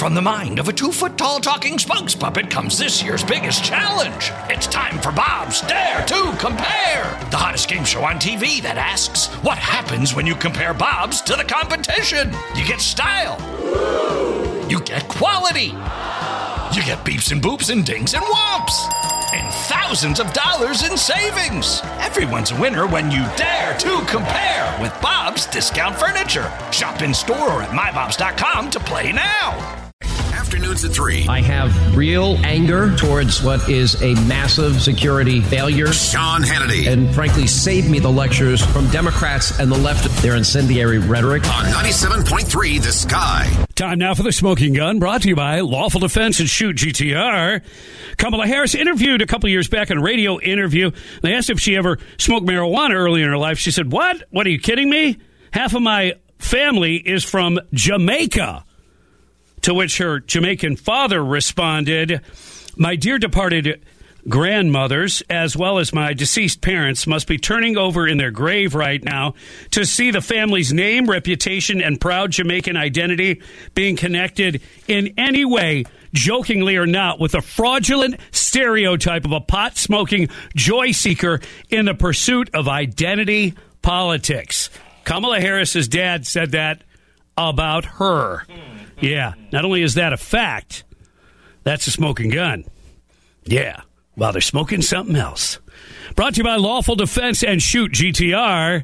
From the mind of a 2-foot-tall talking spokes puppet comes this year's biggest challenge. It's time for Bob's Dare to Compare, the hottest game show on TV that asks, what happens when you compare Bobs to the competition? You get style. You get quality. You get beeps and boops and dings and whomps. And thousands of dollars in savings. Everyone's a winner when you dare to compare with Bob's Discount Furniture. Shop in store or at mybobs.com to play now. Afternoons at 3. I have real anger towards what is a massive security failure. Sean Hannity. And frankly, save me the lectures from Democrats and the left, their incendiary rhetoric. On 97.3 The Sky. Time now for the Smoking Gun, brought to you by Lawful Defense and Shoot GTR. Kamala Harris interviewed a couple years back in a radio interview. They asked if she ever smoked marijuana early in her life. She said, What are you kidding me? Half of my family is from Jamaica. To which her Jamaican father responded, my dear departed grandmothers, as well as my deceased parents, must be turning over in their grave right now to see the family's name, reputation, and proud Jamaican identity being connected in any way, jokingly or not, with a fraudulent stereotype of a pot-smoking joy seeker in the pursuit of identity politics. Kamala Harris's dad said that about her. Yeah, not only is that a fact, that's a smoking gun. Yeah, while they're smoking something else. Brought to you by Lawful Defense and Shoot GTR.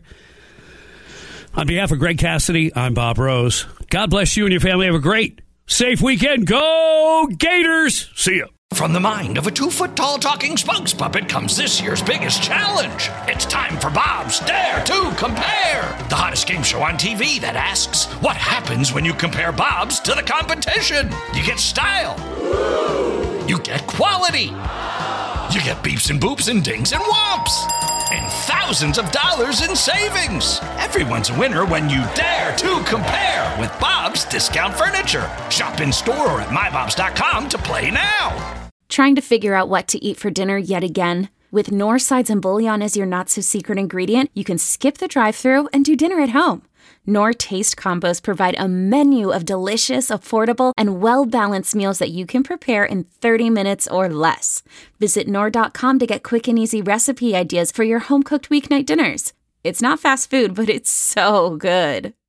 On behalf of Greg Cassidy, I'm Bob Rose. God bless you and your family. Have a great, safe weekend. Go Gators! See ya. From the mind of a 2-foot-tall talking spokes puppet comes this year's biggest challenge. It's time for Bob's Dare to Compare, the hottest game show on TV that asks, what happens when you compare Bobs to the competition? You get style. You get quality. You get beeps and boops and dings and whomps. And thousands of dollars in savings. Everyone's a winner when you dare to compare with Bob's Discount Furniture. Shop in store or at mybobs.com to play now. Trying to figure out what to eat for dinner yet again? With Knorr sides and bouillon as your not-so-secret ingredient, you can skip the drive-thru and do dinner at home. Knorr Taste Combos provide a menu of delicious, affordable, and well-balanced meals that you can prepare in 30 minutes or less. Visit Knorr.com to get quick and easy recipe ideas for your home-cooked weeknight dinners. It's not fast food, but it's so good.